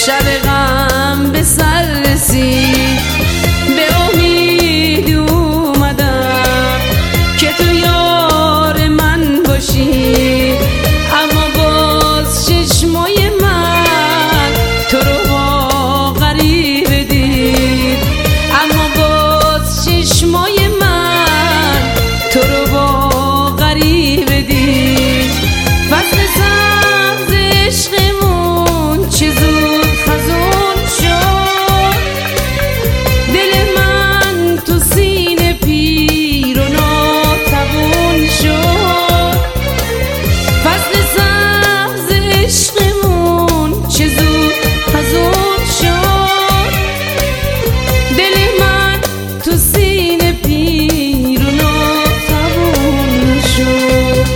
شب غم به سر رسید، به امید اومدم که تو یار من باشی، اما باز چشمای من تو رو با غریبه دید، اما باز چشمای من تو رو با غریبه دید. فصل سبز عشقمون چه زود خزون شد، دل من تو سینه پیر و ناتوان شد. فصل سبز عشقمون چه زود خزون شد، دل من تو سینه پیر و ناتوان شد.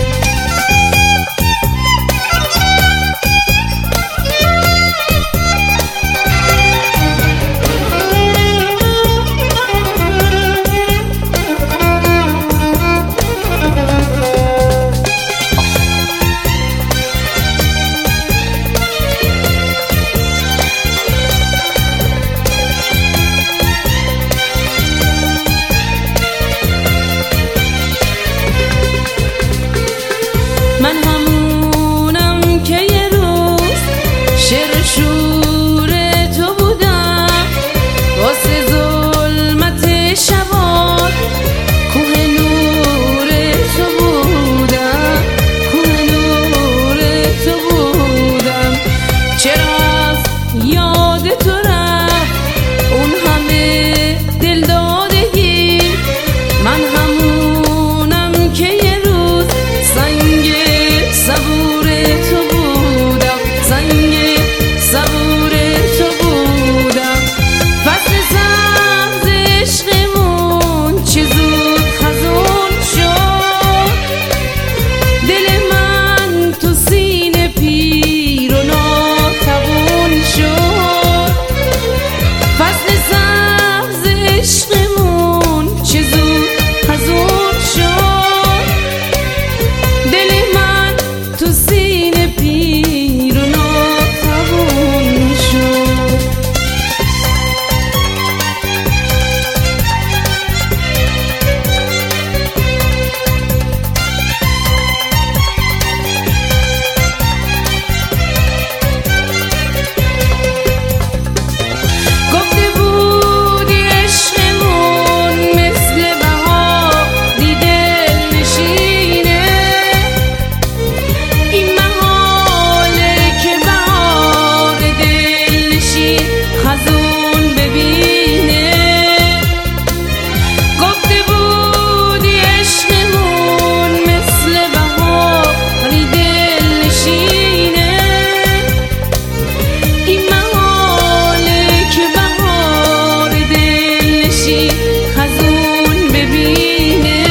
من همونم که یه روز شعر شور تو بودم، واسه ظلمت شبات کوه نور تو بودم، کوه نور تو بودم. چرا از یاد تو رفت اون همه دل دادگی، من همونم که یه روز سنگ صبور تو بودم، سنگ صبور تو بودم. فصل سبز عشقمون چه زود خزون شد، دل من تو سینه پیر و ناتوان شد. فصل سبز عشقمون چه زود خزون شد، دل من تو سینه پیر و ناتوان شد. گفته بودی عشقمون مثل بهاری دلنشینه، این محاله که بهار دلنشین خزون ببینه. گفته بودی عشقمون مثل بهاری دلنشینه، این محاله که بهار دلنشین خزون ببینه.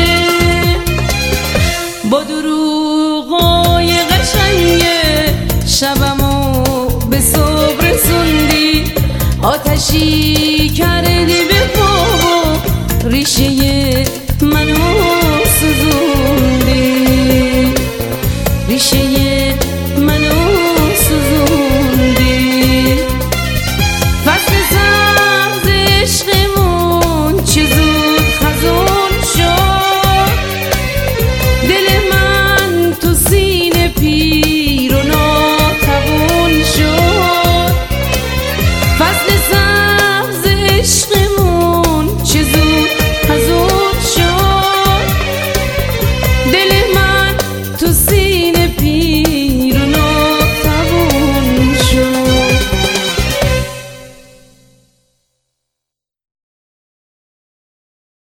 با دروغای قشنگ شبمو به صبح رسوندی، آتشی که